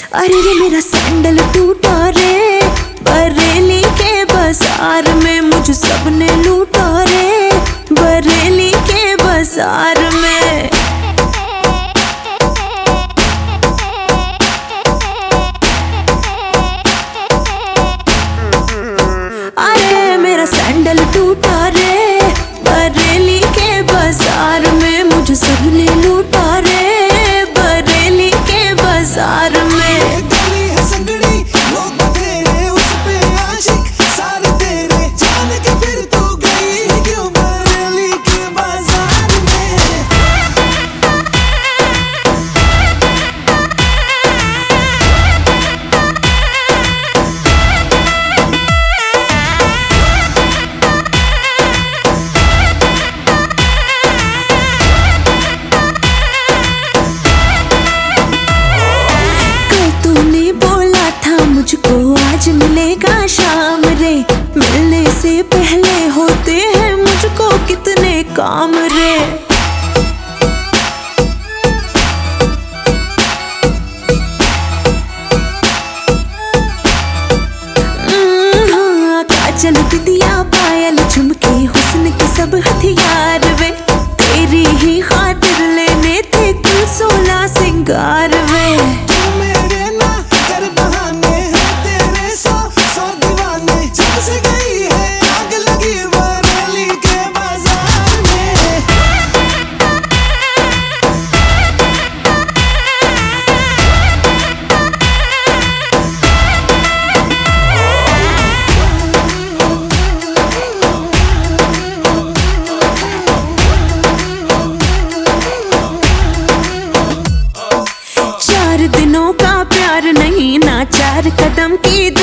अरे रे मेरा सैंडल टूटा रे, बरेली के बाजार में मुझ सबने लूटा रे, बरेली के बाजार में। अरे मेरा सैंडल टूटा रे, बरेली के बाजार में मुझ सबने लूटा रे, बरेली के बाजार में। मुझको आज मिलेगा शाम रे, मिलने से पहले होते हैं मुझको कितने काम रे। हाँ, काजल बिंदिया पायल झुमके हुस्न के सब हथियार वे, तेरी ही खातिर लेने थे कुल 16 सिंगार वे। दिनों का प्यार नहीं ना 4 कदम की